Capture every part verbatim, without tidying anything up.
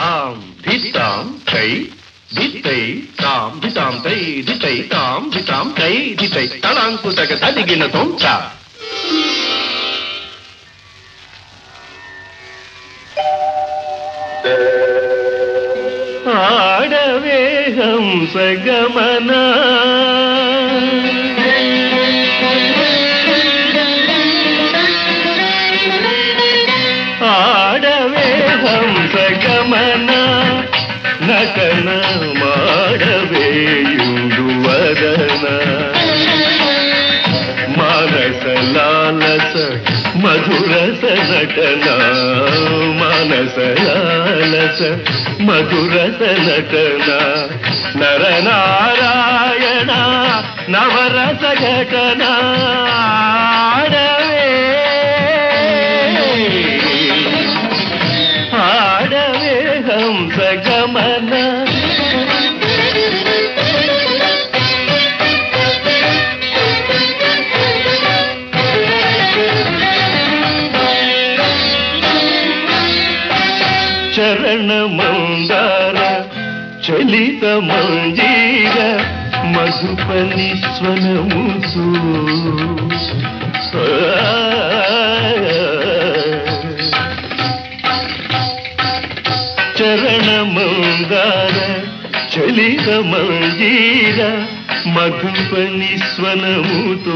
తాం ధితాం తై ధితై తాం ధితాం తై ధితై తాం ధితాం తై ధితై తళాంకుతక తదిగిన తొంచ ఆడవే హంస గమన ఆడవే హంస గమన నటన మాడవేయుడు వదన మానస లాలస మధురస నటన మానస లాలస మధురస నటన నరనారాయణ నవరస ఘటన ఆడవే ఆడవే హంస గమన చరణ మందార చలిత మంజీర మధుపని స్వనముసు చరణ మందార చలిత మంజీర మధుపని స్వనముతో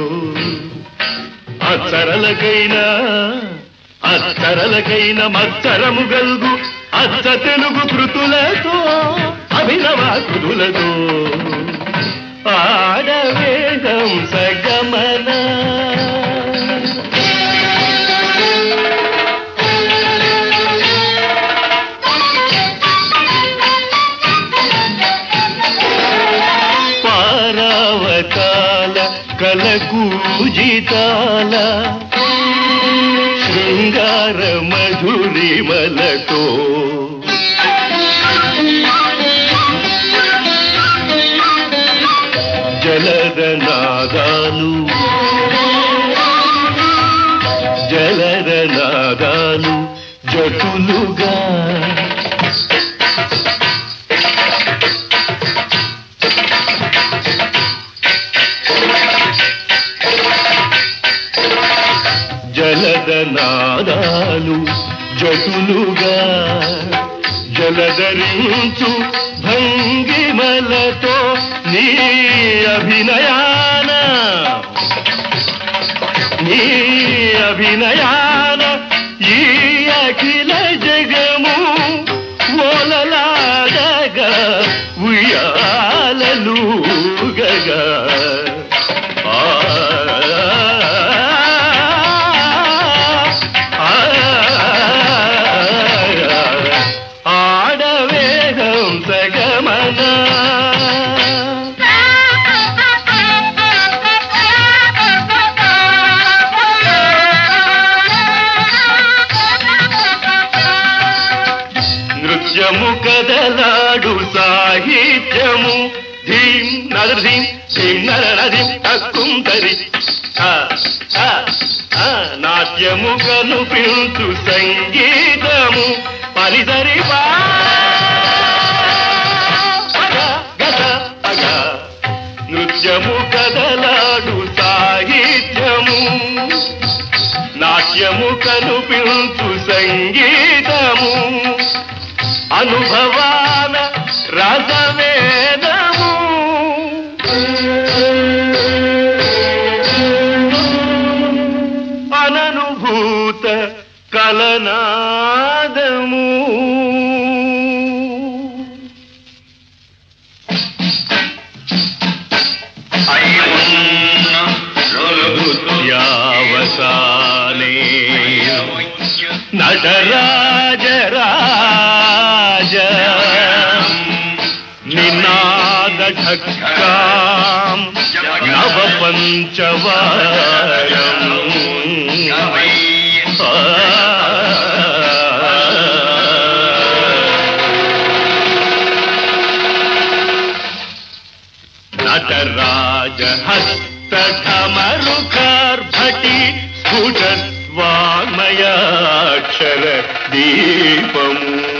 అచ్చరలకైనా అచ్చరలకైన మచ్చరము గల్గు అచ్చ తెలుగు కృతులతో అభినవ కృతులతో ఆడవే హంస గమన పారావతాల కలకూజితాల శృంగార మధురిమలతో జలద నాదాలు జలద నాదాలు జటులుగా జలద నాదాలు జటులుగా జలధరించు భంగిమలతో నీ అభినయాన నీ అభినయాన ఈ అఖిల జగము ఓలలాడగా ఉయ్యాలలుగగా నృత్యము కదలాడు సాహిత్యము ధీం నరధీం ధీం నరనధీం తక్కుందరి నాట్యము కనుపించు సంగీతము పరిసరి నృత్యము కదలాడు సాహిత్యము నాట్యము కనుపించు సంగీతము అనుభవాన రసవేదము అననుభూత కలనాదము నృత్యావసానే నటరాజరాజ నినాద ఢక్కాం నవ పంచవారం నటరాజ హస్త ఢమరుకార్భటి స్ఫుటద్వామయాక్షర దీపము